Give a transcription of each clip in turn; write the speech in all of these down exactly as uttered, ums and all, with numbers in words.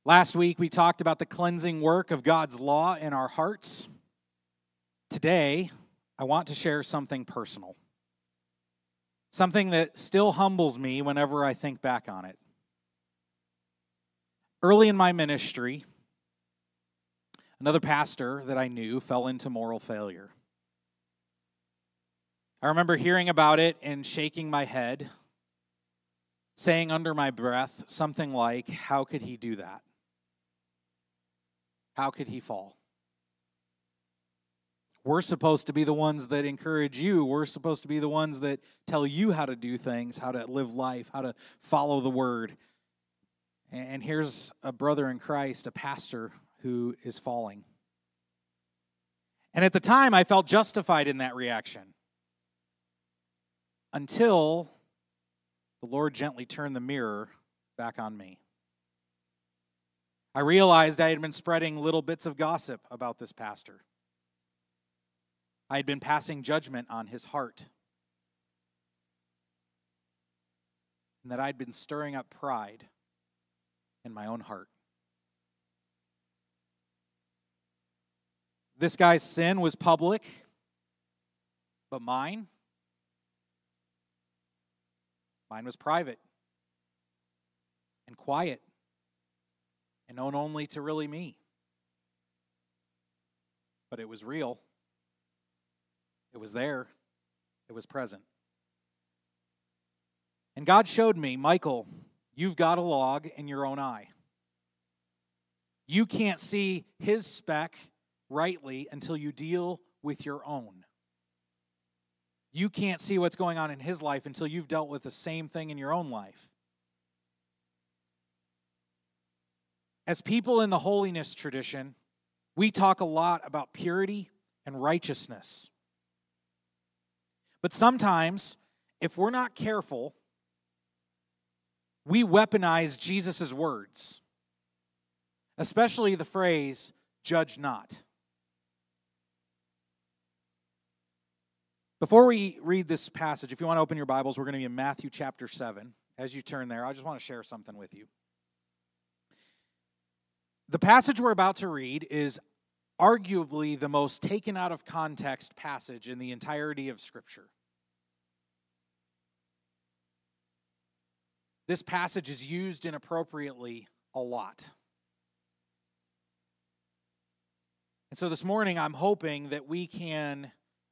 Last week, we talked about the cleansing work of God's law in our hearts. Today, I want to share something personal, something that still humbles me whenever I think back on it. Early in my ministry, another pastor that I knew fell into moral failure. I remember hearing about it and shaking my head, saying under my breath something like, "How could he do that? How could he fall?" We're supposed to be the ones that encourage you. We're supposed to be the ones that tell you how to do things, how to live life, how to follow the word. And here's a brother in Christ, a pastor, who is falling. And at the time, I felt justified in that reaction. Until the Lord gently turned the mirror back on me. I realized I had been spreading little bits of gossip about this pastor. I had been passing judgment on his heart. And that I'd been stirring up pride in my own heart. This guy's sin was public, but mine, mine was private and quiet and known only to really me. But it was real. It was there. It was present. And God showed me, Michael, you've got a log in your own eye. You can't see his speck rightly until you deal with your own. You can't see what's going on in his life until you've dealt with the same thing in your own life. As people in the holiness tradition, we talk a lot about purity and righteousness. But sometimes, if we're not careful, we weaponize Jesus' words, especially the phrase, "judge not." Before we read this passage, if you want to open your Bibles, we're going to be in Matthew chapter seven. As you turn there, I just want to share something with you. The passage we're about to read is arguably the most taken out of context passage in the entirety of Scripture. This passage is used inappropriately a lot. And so this morning, I'm hoping that we can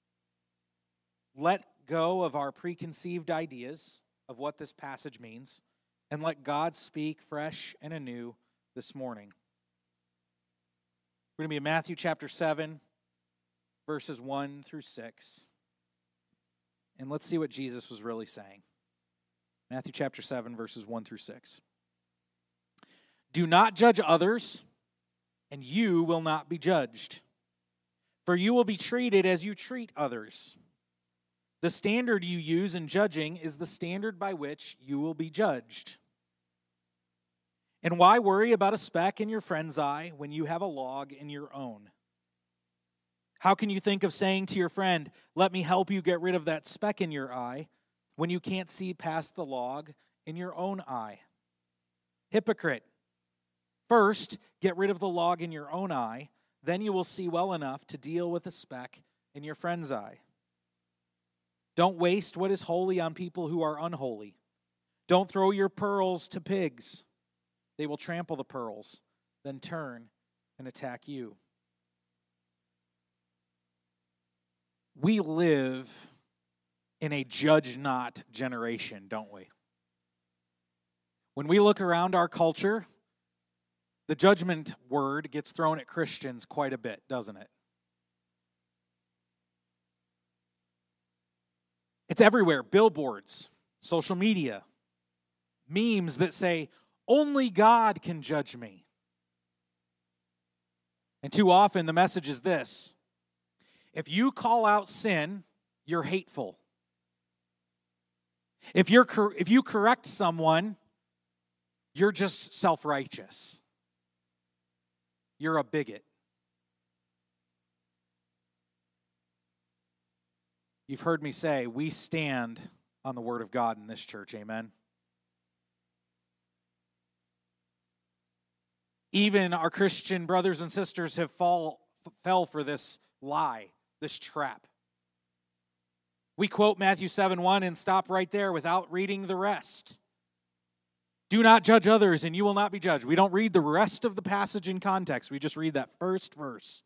let go of our preconceived ideas of what this passage means and let God speak fresh and anew this morning. We're going to be in Matthew chapter seven, verses one through six. And let's see what Jesus was really saying. Matthew chapter seven, verses one through six. "Do not judge others, and you will not be judged. For you will be treated as you treat others. The standard you use in judging is the standard by which you will be judged. And why worry about a speck in your friend's eye when you have a log in your own? How can you think of saying to your friend, 'Let me help you get rid of that speck in your eye,' when you can't see past the log in your own eye? Hypocrite! First, get rid of the log in your own eye, then you will see well enough to deal with the speck in your friend's eye. Don't waste what is holy on people who are unholy. Don't throw your pearls to pigs. They will trample the pearls, then turn and attack you." We live in a judge not generation, don't we? When we look around our culture, the judgment word gets thrown at Christians quite a bit, doesn't it? It's everywhere. Billboards, social media, memes that say, "Only God can judge me." And too often the message is this: if you call out sin, you're hateful. If you're if you correct someone, you're just self-righteous. You're a bigot. You've heard me say, we stand on the Word of God in this church, amen? Even our Christian brothers and sisters have fall, fell for this lie, this trap. We quote Matthew seven one and stop right there without reading the rest. Do not judge others, and you will not be judged. We don't read the rest of the passage in context. We just read that first verse.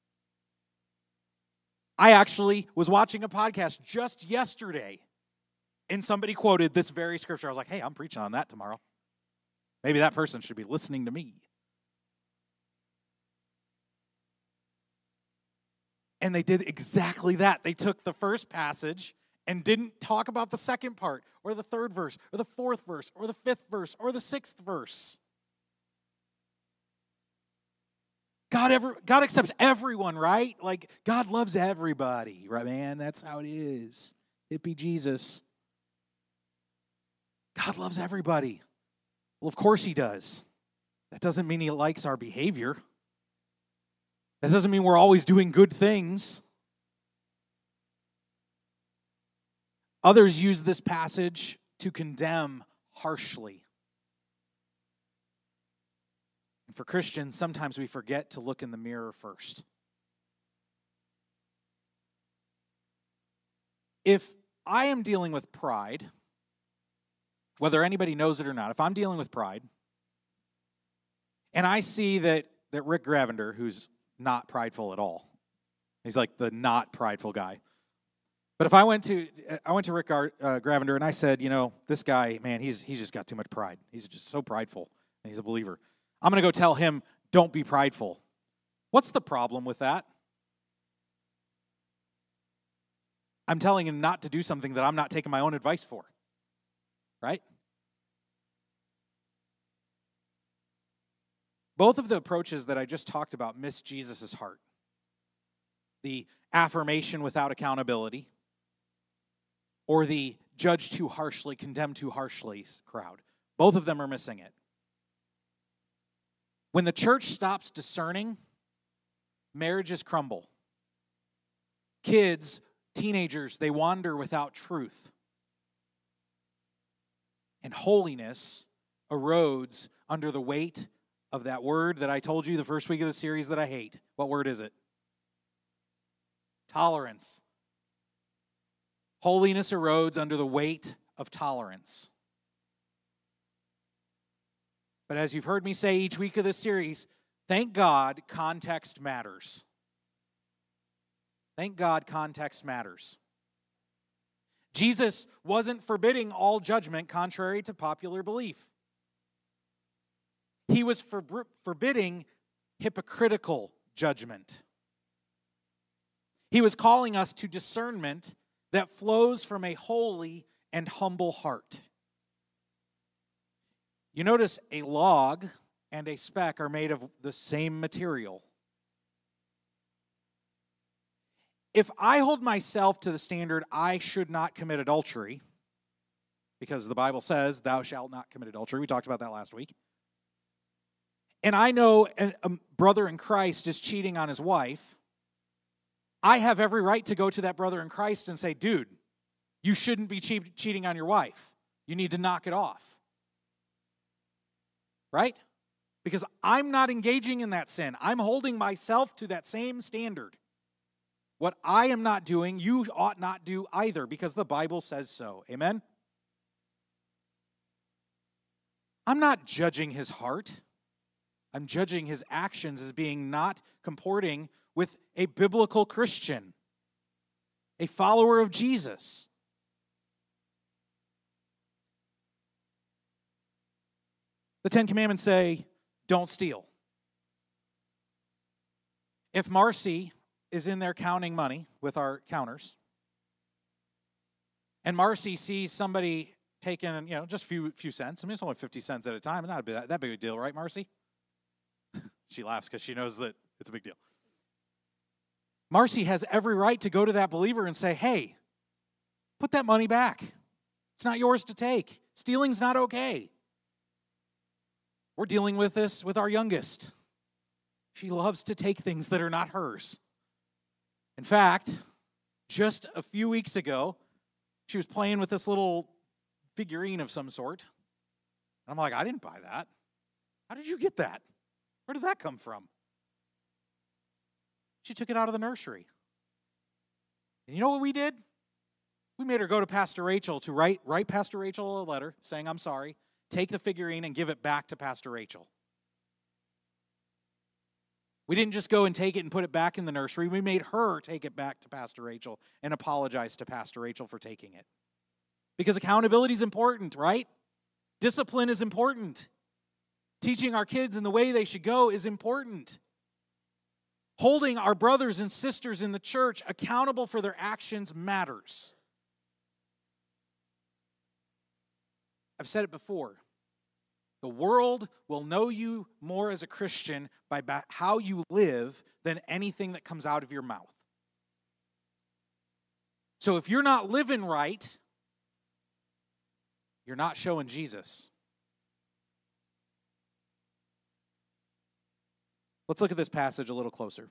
I actually was watching a podcast just yesterday, and somebody quoted this very scripture. I was like, hey, I'm preaching on that tomorrow. Maybe that person should be listening to me. And they did exactly that. They took the first passage and didn't talk about the second part, or the third verse, or the fourth verse, or the fifth verse, or the sixth verse. God ever God accepts everyone, right? Like, God loves everybody, right, man? That's how it is. Hippie Jesus. God loves everybody. Well, of course he does. That doesn't mean he likes our behavior. That doesn't mean we're always doing good things. Others use this passage to condemn harshly. And for Christians, sometimes we forget to look in the mirror first. If I am dealing with pride, whether anybody knows it or not, if I'm dealing with pride, and I see that, that Rick Gravender, who's not prideful at all, he's like the not prideful guy. But if I went to I went to Rick uh, Gravender and I said, you know, this guy, man, he's he's just got too much pride. He's just so prideful, and he's a believer. I'm going to go tell him, don't be prideful. What's the problem with that? I'm telling him not to do something that I'm not taking my own advice for, right? Both of the approaches that I just talked about miss Jesus' heart. The affirmation without accountability, or the judge too harshly, condemn too harshly crowd. Both of them are missing it. When the church stops discerning, marriages crumble. Kids, teenagers, they wander without truth. And holiness erodes under the weight of that word that I told you the first week of the series that I hate. What word is it? Tolerance. Holiness erodes under the weight of tolerance. But as you've heard me say each week of this series, thank God context matters. Thank God context matters. Jesus wasn't forbidding all judgment contrary to popular belief. He was for, forbidding hypocritical judgment. He was calling us to discernment that flows from a holy and humble heart. You notice a log and a speck are made of the same material. If I hold myself to the standard, I should not commit adultery, because the Bible says, thou shalt not commit adultery. We talked about that last week. And I know a brother in Christ is cheating on his wife. I have every right to go to that brother in Christ and say, dude, you shouldn't be cheat- cheating on your wife. You need to knock it off. Right? Because I'm not engaging in that sin. I'm holding myself to that same standard. What I am not doing, you ought not do either, because the Bible says so. Amen? I'm not judging his heart. I'm judging his actions as being not comporting with a biblical Christian, a follower of Jesus. The Ten Commandments say, don't steal. If Marcy is in there counting money with our counters, and Marcy sees somebody taking, you know, just a few, few cents. I mean, it's only fifty cents at a time. Not a bit, that big a deal, right, Marcy? She laughs because she knows that it's a big deal. Marcy has every right to go to that believer and say, hey, put that money back. It's not yours to take. Stealing's not okay. We're dealing with this with our youngest. She loves to take things that are not hers. In fact, just a few weeks ago, she was playing with this little figurine of some sort. And I'm like, I didn't buy that. How did you get that? Where did that come from? She took it out of the nursery. And you know what we did? We made her go to Pastor Rachel to write, write Pastor Rachel a letter saying, I'm sorry, take the figurine and give it back to Pastor Rachel. We didn't just go and take it and put it back in the nursery. We made her take it back to Pastor Rachel and apologize to Pastor Rachel for taking it. Because accountability is important, right? Discipline is important. Teaching our kids in the way they should go is important. Holding our brothers and sisters in the church accountable for their actions matters. I've said it before. The world will know you more as a Christian by how you live than anything that comes out of your mouth. So if you're not living right, you're not showing Jesus. Let's look at this passage a little closer.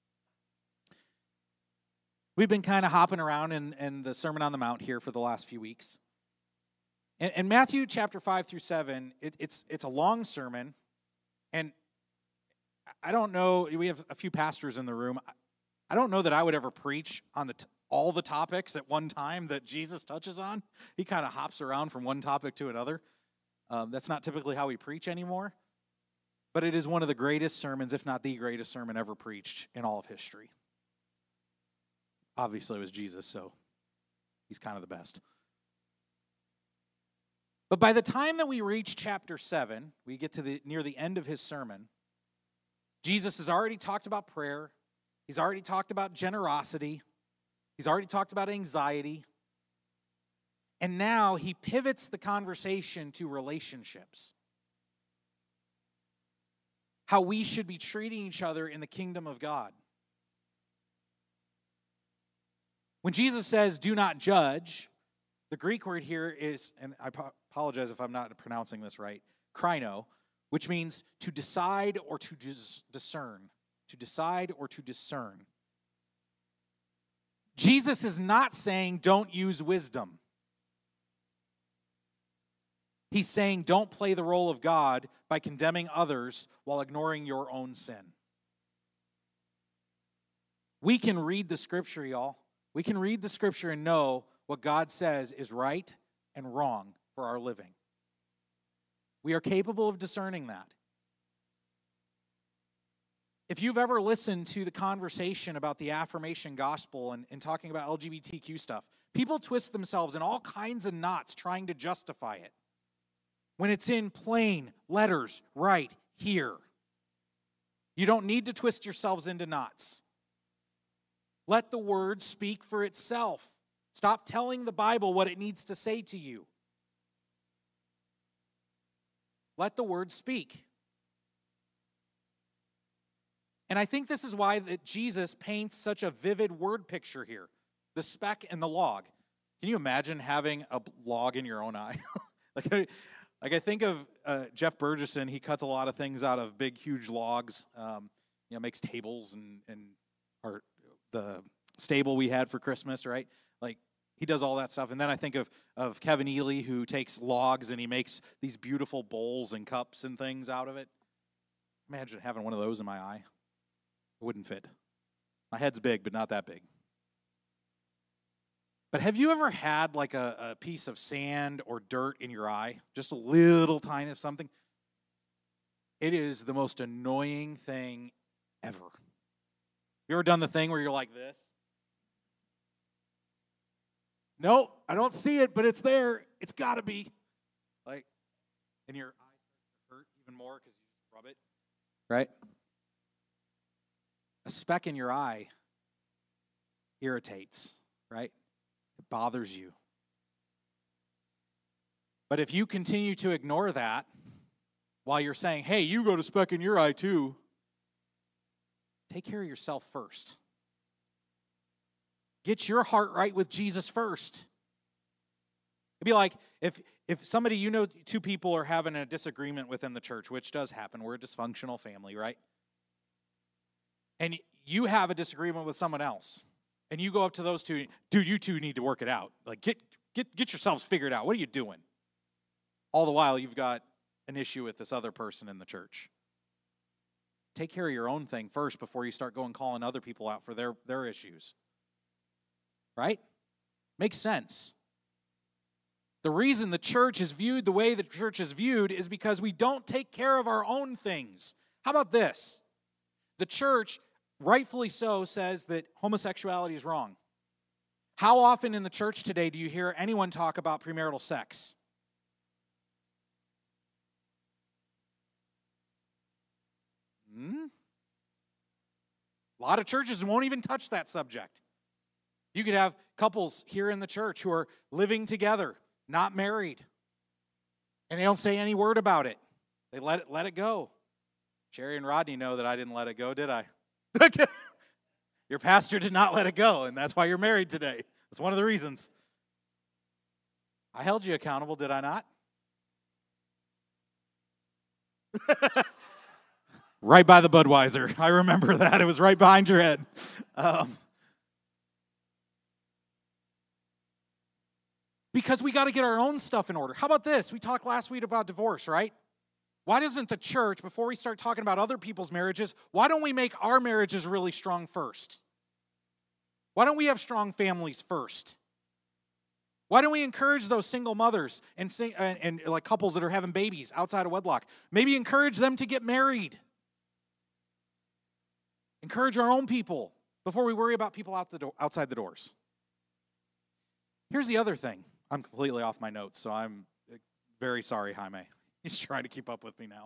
We've been kind of hopping around in, in the Sermon on the Mount here for the last few weeks. And, and Matthew chapter five through seven, it, it's, it's a long sermon. And I don't know, we have a few pastors in the room. I don't know that I would ever preach on the t- all the topics at one time that Jesus touches on. He kind of hops around from one topic to another. Um, that's not typically how we preach anymore. But it is one of the greatest sermons, if not the greatest sermon ever preached in all of history. Obviously, it was Jesus, so he's kind of the best. But by the time that we reach chapter seven, we get to the near the end of his sermon, Jesus has already talked about prayer. He's already talked about generosity. He's already talked about anxiety. And now he pivots the conversation to relationships. How we should be treating each other in the kingdom of God. When Jesus says, do not judge, the Greek word here is, and I apologize if I'm not pronouncing this right, krino, which means to decide or to dis- discern. To decide or to discern. Jesus is not saying don't use wisdom. He's saying don't play the role of God by condemning others while ignoring your own sin. We can read the scripture, y'all. We can read the scripture and know what God says is right and wrong for our living. We are capable of discerning that. If you've ever listened to the conversation about the affirmation gospel and, and talking about L G B T Q stuff, people twist themselves in all kinds of knots trying to justify it. When it's in plain letters right here. You don't need to twist yourselves into knots. Let the word speak for itself. Stop telling the Bible what it needs to say to you. Let the word speak. And I think this is why that Jesus paints such a vivid word picture here. The speck and the log. Can you imagine having a log in your own eye? like, like I think of uh, Jeff Burgesson. He cuts a lot of things out of big, huge logs. Um, you know, makes tables and and our the stable we had for Christmas, right? Like he does all that stuff. And then I think of of Kevin Ely, who takes logs and he makes these beautiful bowls and cups and things out of it. Imagine having one of those in my eye. It wouldn't fit. My head's big, but not that big. But have you ever had like a, a piece of sand or dirt in your eye? Just a little tiny of something? It is the most annoying thing ever. You ever done the thing where you're like this? Nope, I don't see it, but it's there. It's got to be. Like, and your eyes hurt even more because you just rub it. Right? A speck in your eye irritates, right? It bothers you. But if you continue to ignore that while you're saying, hey, you got a speck in your eye too, take care of yourself first. Get your heart right with Jesus first. It'd be like if if somebody, you know, two people are having a disagreement within the church, which does happen. We're a dysfunctional family, right? And you have a disagreement with someone else. And you go up to those two, dude, you two need to work it out. Like, get get get yourselves figured out. What are you doing? All the while, you've got an issue with this other person in the church. take care of your own thing first before you start going calling other people out for their, their issues. Right? Makes sense. The reason the church is viewed the way the church is viewed is because we don't take care of our own things. How about this? The church, rightfully so, says that homosexuality is wrong. How often in the church today do you hear anyone talk about premarital sex? Hmm? A lot of churches won't even touch that subject. You could have couples here in the church who are living together, not married, and they don't say any word about it. They let it let it go. Sherry and Rodney know that I didn't let it go, did I? Your pastor did not let it go, and that's why you're married today. That's one of the reasons. I held you accountable, did I not? Right by the Budweiser. I remember that. It was right behind your head. Um, because we got to get our own stuff in order. How about this? We talked last week about divorce, right? Why doesn't the church, before we start talking about other people's marriages, why don't we make our marriages really strong first? Why don't we have strong families first? Why don't we encourage those single mothers and, sing, and, and like couples that are having babies outside of wedlock? Maybe encourage them to get married. Encourage our own people before we worry about people out the do- outside the doors. Here's the other thing. I'm completely off my notes, so I'm very sorry, Jaime. He's trying to keep up with me now.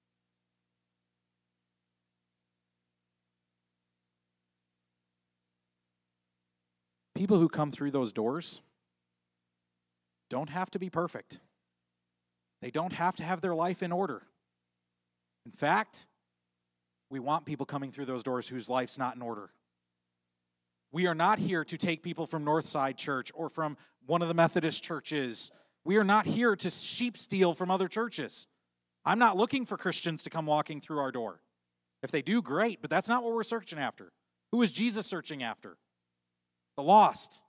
People who come through those doors don't have to be perfect. They don't have to have their life in order. In fact, we want people coming through those doors whose life's not in order. We are not here to take people from Northside Church or from one of the Methodist churches. We are not here to sheep steal from other churches. I'm not looking for Christians to come walking through our door. If they do, great, but that's not what we're searching after. Who is Jesus searching after? The lost.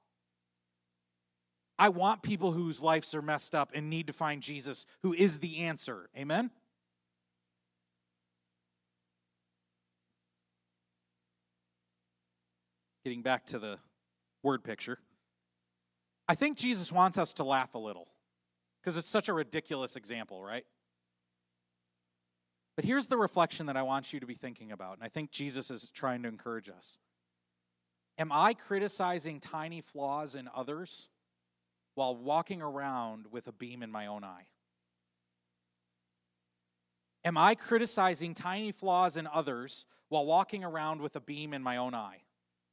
I want people whose lives are messed up and need to find Jesus, who is the answer. Amen? Getting back to the word picture. I think Jesus wants us to laugh a little because it's such a ridiculous example, right? But here's the reflection that I want you to be thinking about, and I think Jesus is trying to encourage us. Am I criticizing tiny flaws in others while walking around with a beam in my own eye? Am I criticizing tiny flaws in others while walking around with a beam in my own eye?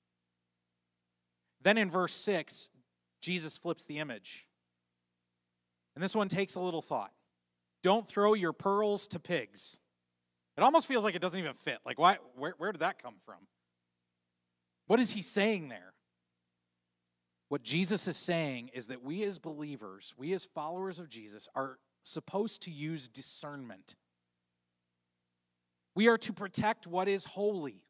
Then in verse six, Jesus flips the image. And this one takes a little thought. Don't throw your pearls to pigs. It almost feels like it doesn't even fit. Like, why? Where, where did that come from? What is he saying there? What Jesus is saying is that we as believers, we as followers of Jesus, are supposed to use discernment. We are to protect what is holy.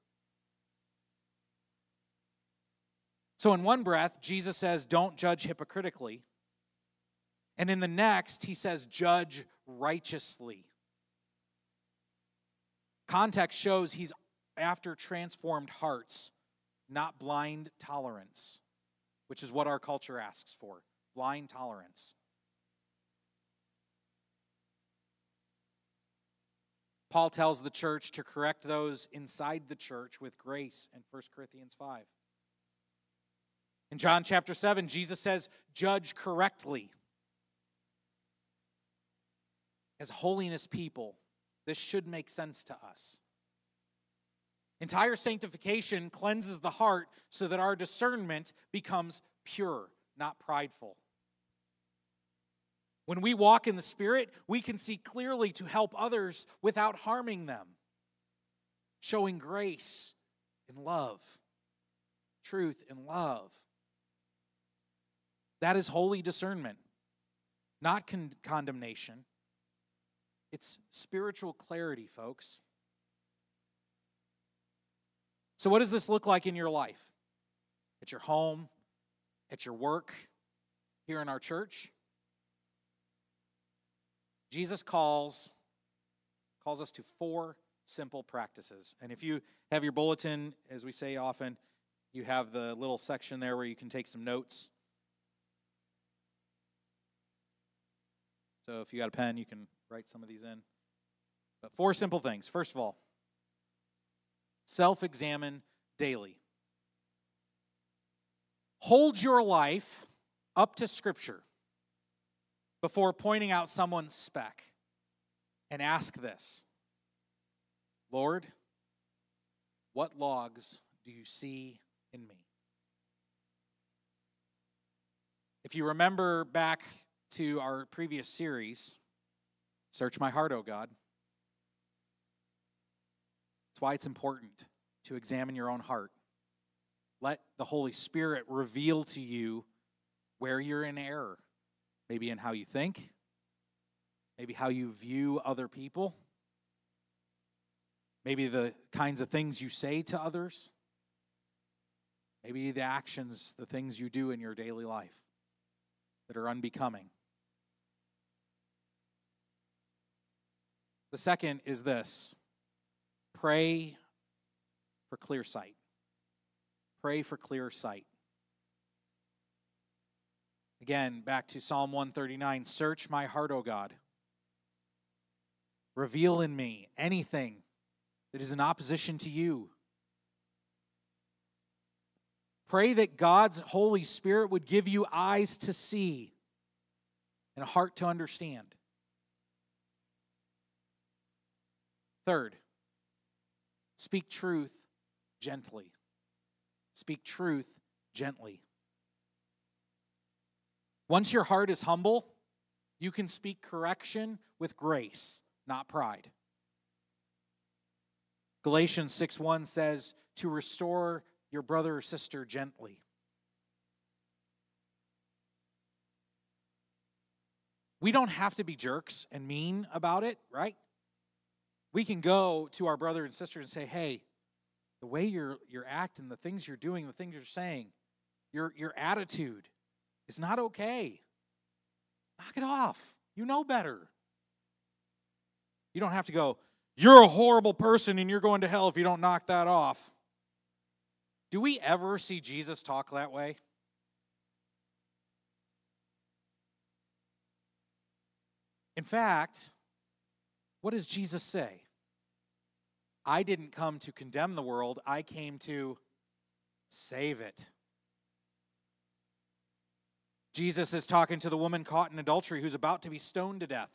So in one breath, Jesus says, don't judge hypocritically. And in the next, he says, judge righteously. Context shows he's after transformed hearts, not blind tolerance, which is what our culture asks for, blind tolerance. Paul tells the church to correct those inside the church with grace in First Corinthians five. In John chapter seven, Jesus says, judge correctly. As holiness people, this should make sense to us. Entire sanctification cleanses the heart so that our discernment becomes pure, not prideful. When we walk in the Spirit, we can see clearly to help others without harming them, showing grace and love, truth and love. That is holy discernment, not con- condemnation. It's spiritual clarity, folks. So what does this look like in your life? At your home, at your work, here in our church? Jesus calls, calls us to four simple practices. And if you have your bulletin, as we say often, you have the little section there where you can take some notes. So if you got a pen, you can write some of these in. But four simple things. First of all, self-examine daily. Hold your life up to Scripture before pointing out someone's speck, and ask this: Lord, what logs do you see in me? If you remember back to our previous series, Search My Heart, O God. That's why it's important to examine your own heart. Let the Holy Spirit reveal to you where you're in error. Maybe in how you think, maybe how you view other people, maybe the kinds of things you say to others, maybe the actions, the things you do in your daily life that are unbecoming. The second is this: pray for clear sight. Pray for clear sight. Again, back to Psalm one thirty-nine, search my heart, O God. Reveal in me anything that is in opposition to you. Pray that God's Holy Spirit would give you eyes to see and a heart to understand. Third, speak truth gently. Speak truth gently. Once your heart is humble, you can speak correction with grace, not pride. Galatians six one says to restore your brother or sister gently. We don't have to be jerks and mean about it, right? We can go to our brother and sister and say, hey, the way you're you're acting, the things you're doing, the things you're saying, your, your attitude is not okay. Knock it off. You know better. You don't have to go, you're a horrible person and you're going to hell if you don't knock that off. Do we ever see Jesus talk that way? In fact, what does Jesus say? I didn't come to condemn the world. I came to save it. Jesus is talking to the woman caught in adultery who's about to be stoned to death.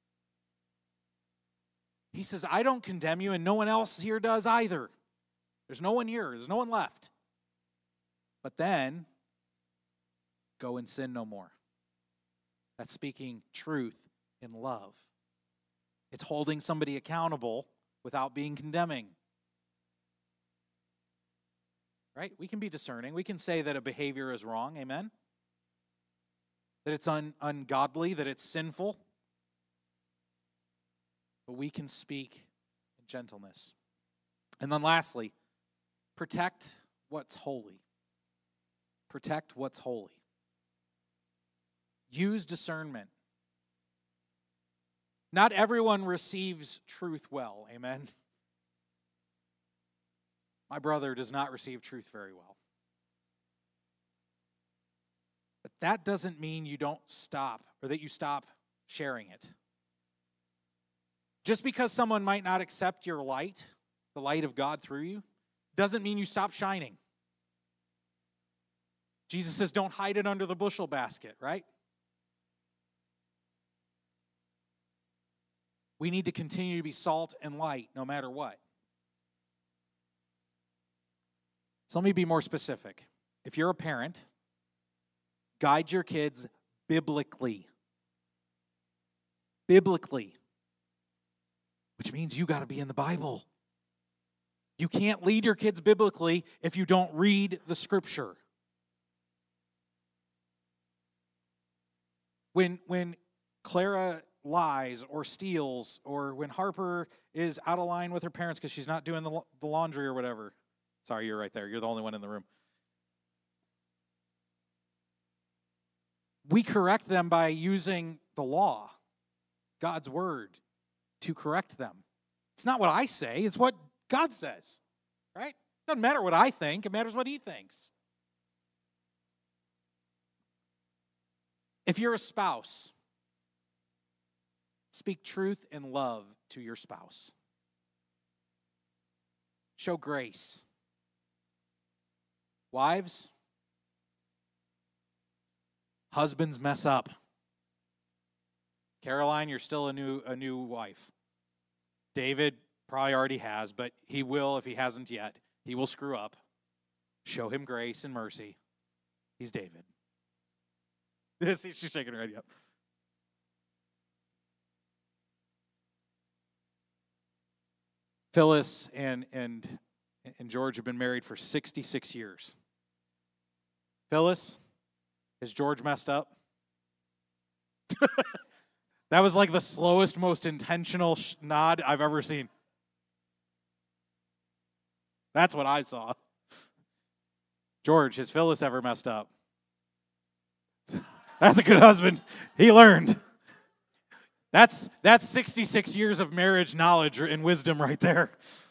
He says, I don't condemn you, and no one else here does either. There's no one here. There's no one left. But then, go and sin no more. That's speaking truth in love. It's holding somebody accountable without being condemning. Right? We can be discerning. We can say that a behavior is wrong. Amen? That it's un- ungodly, that it's sinful. But we can speak in gentleness. And then lastly, protect what's holy. Protect what's holy. Use discernment. Not everyone receives truth well. Amen? My brother does not receive truth very well. But that doesn't mean you don't stop or that you stop sharing it. Just because someone might not accept your light, the light of God through you, doesn't mean you stop shining. Jesus says, don't hide it under the bushel basket, right? We need to continue to be salt and light no matter what. So let me be more specific. If you're a parent, guide your kids biblically. Biblically. Which means you got to be in the Bible. You can't lead your kids biblically if you don't read the Scripture. When, when Clara lies or steals, or when Harper is out of line with her parents because she's not doing the, the laundry or whatever. Sorry, you're right there. You're the only one in the room. We correct them by using the law, God's word, to correct them. It's not what I say, it's what God says, right? It doesn't matter what I think, it matters what he thinks. If you're a spouse, speak truth and love to your spouse. Show grace. Wives, husbands mess up. Caroline, you're still a new a new wife. David probably already has, but he will if he hasn't yet. He will screw up. Show him grace and mercy. He's David. This she's shaking her head up. Phyllis and and and George have been married for sixty-six years. Phyllis, has George messed up? That was like the slowest, most intentional sh- nod I've ever seen. That's what I saw. George, has Phyllis ever messed up? That's a good husband. He learned. That's that's sixty-six years of marriage knowledge and wisdom right there.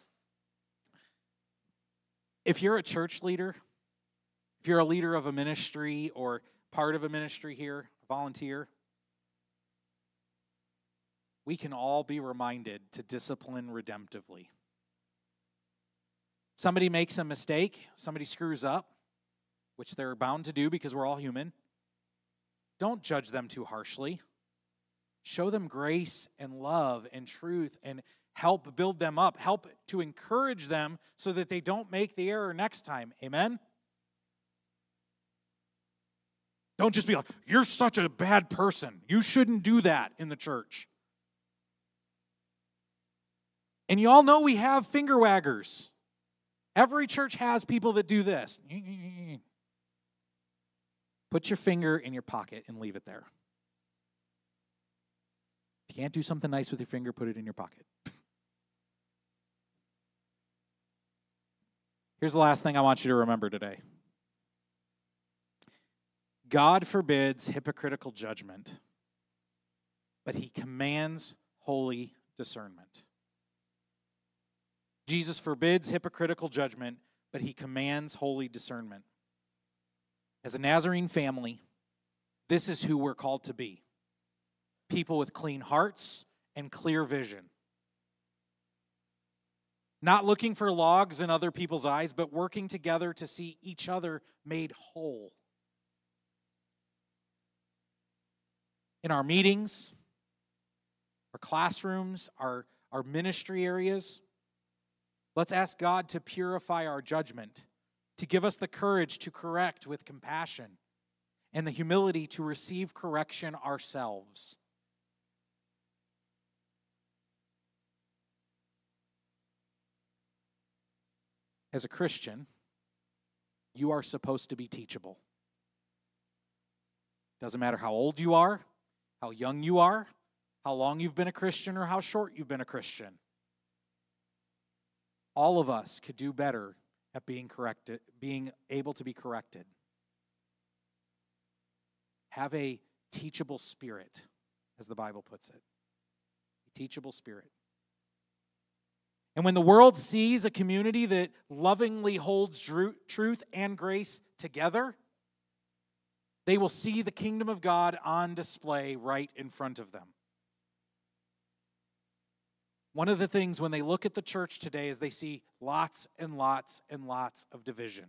If you're a church leader, if you're a leader of a ministry or part of a ministry here, a volunteer, we can all be reminded to discipline redemptively. Somebody makes a mistake, somebody screws up, which they're bound to do because we're all human. Don't judge them too harshly. Show them grace and love and truth and help build them up. Help to encourage them so that they don't make the error next time. Amen? Don't just be like, you're such a bad person. You shouldn't do that in the church. And you all know we have finger waggers. Every church has people that do this. Put your finger in your pocket and leave it there. If you can't do something nice with your finger, put it in your pocket. Here's the last thing I want you to remember today. God forbids hypocritical judgment, but he commands holy discernment. Jesus forbids hypocritical judgment, but he commands holy discernment. As a Nazarene family, this is who we're called to be. People with clean hearts and clear vision. Not looking for logs in other people's eyes, but working together to see each other made whole. In our meetings, our classrooms, our, our ministry areas, let's ask God to purify our judgment, to give us the courage to correct with compassion, and the humility to receive correction ourselves. As a Christian, you are supposed to be teachable. Doesn't matter how old you are, how young you are, how long you've been a Christian, or how short you've been a Christian. All of us could do better at being corrected, being able to be corrected. Have a teachable spirit, as the Bible puts it. A teachable spirit. And when the world sees a community that lovingly holds truth and grace together, they will see the kingdom of God on display right in front of them. One of the things when they look at the church today is they see lots and lots and lots of division.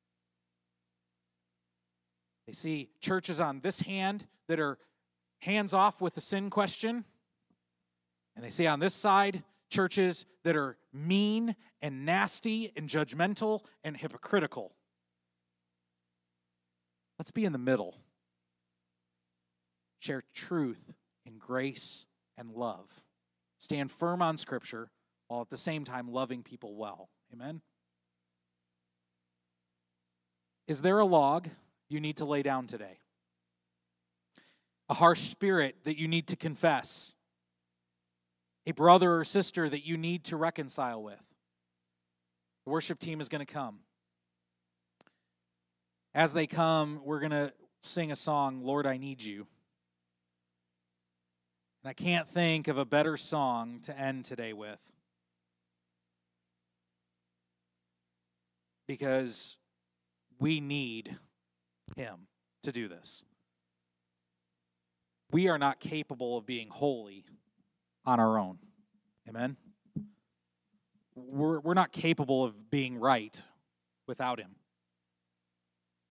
They see churches on this hand that are hands off with the sin question. And they see on this side churches that are mean and nasty and judgmental and hypocritical. Let's be in the middle. Share truth and grace and love. Stand firm on Scripture while at the same time loving people well. Amen? Is there a log you need to lay down today? A harsh spirit that you need to confess? A brother or sister that you need to reconcile with? The worship team is going to come. As they come, we're going to sing a song, Lord, I Need You. And I can't think of a better song to end today with. because we need him to do this. We are not capable of being holy on our own. Amen? We're, we're not capable of being right without him.